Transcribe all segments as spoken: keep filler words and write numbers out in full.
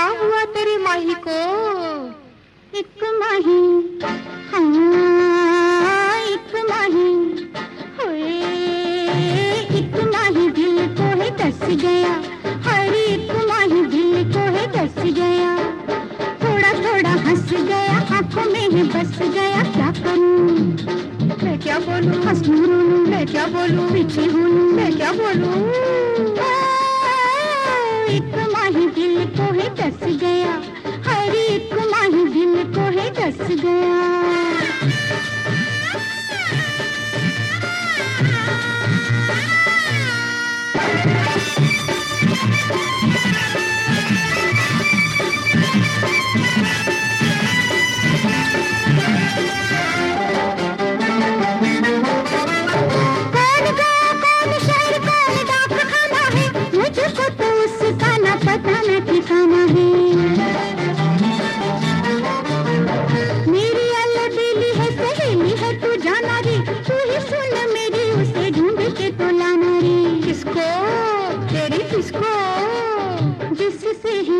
हुआ तेरी माही को? एक माही, हाँ एक माही, होए एक माही दिल को है दस गया, हर एक माही दिल को है दस गया। थोड़ा थोड़ा हंस गया, आंखों में ही बस गया, क्या करूं मैं क्या बोलूं? हंसूं रोऊं मैं क्या बोलूं? पीछे हूँ मैं क्या बोलूं? एक माही दिल को है दस गया, हर एक माही दिल को है दस गया। जिससे ही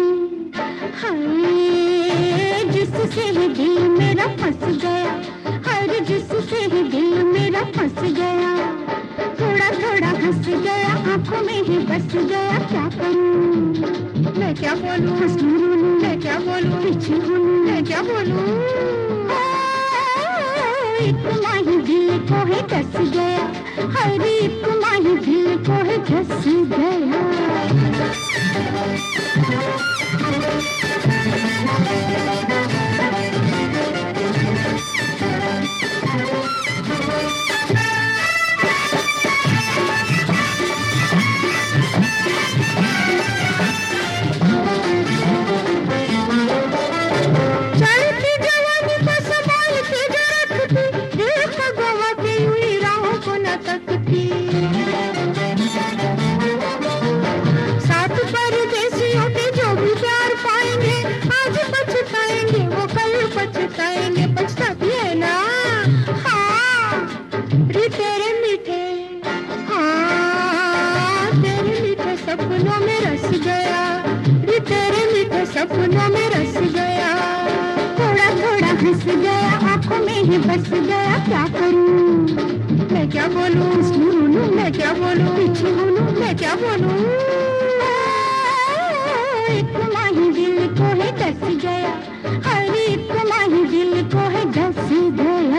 हाय जिससे ही दिल मेरा फंस गया, हर जिससे ही दिल मेरा फंस गया। थोड़ा थोड़ा हंस गया, आंखों में ही बस गया, क्या करूं मैं क्या बोलूं? हंसूं रोऊं मैं क्या बोलूं? पीछे हूँ मैं क्या बोलूं? एक माही दिल को है दस गया, हर एक माही दिल को है दस गया। पछताएंगे, पछताती है ना? हाँ रे तेरे मीठे, हाँ तेरे मीठे सपनों में रस गया, रे तेरे मीठे सपनों में रस गया। थोड़ा थोड़ा हंस गया, आंखों में ही बस गया, क्या करूं मैं क्या बोलूं? सुनूं मैं क्या बोलूं? पीछे हूँ मैं क्या बोलूं? एक माही दिल को है दस गया, हर एक माही दिल को है दस गया।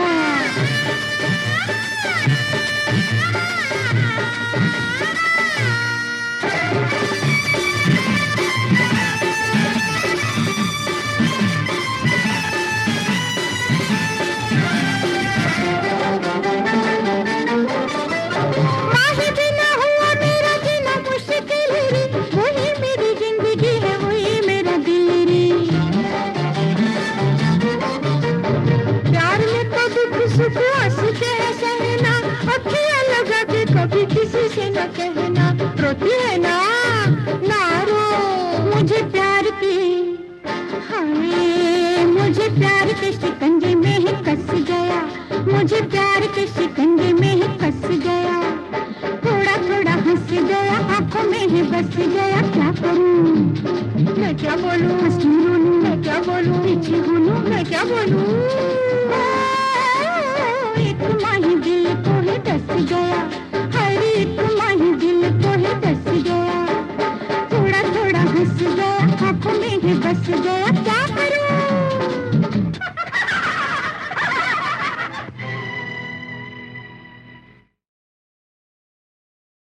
माही बिना हुआ मेरा जीना मुश्किल रे, वही मेरी जिंदगी है, वही मेरा दिल रे। प्यार में तो दुख सुख हंसते हैं सहना, अखियां लगा के कभी किसी से न कहना, रोती है ना? ना रो मुझे प्यार की, हाय मुझे प्यार के शिकंजे में ही कस गया, मुझे प्यार के शिकंजे में ही कस गया। थोड़ा थोड़ा हंस गया, आंखों में ही बस गया, क्या करूं मैं क्या बोलूं? हंसूं रोऊं मैं क्या बोलूं? पीछे हूँ मैं क्या बोलूं? एक माही दिल को है दस गया, हर एक माही दिल को है दस गया। थोड़ा थोड़ा हंस गया, आंखों में ही बस गया,